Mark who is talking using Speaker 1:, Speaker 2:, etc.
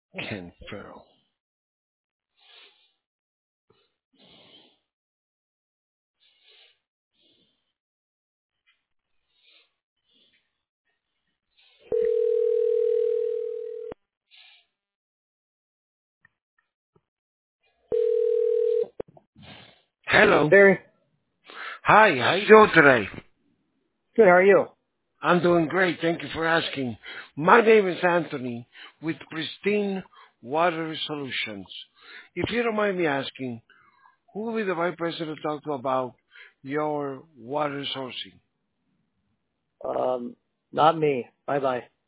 Speaker 1: Ken Farrell. Hello.
Speaker 2: Barry,
Speaker 1: Hi, how you doing today?
Speaker 2: good. How are you?
Speaker 1: I'm doing great. Thank you for asking. My name is Anthony with Pristine Water Solutions. If you don't mind me asking, who will be the right person to talk to about your water sourcing?
Speaker 2: Not me. Bye bye.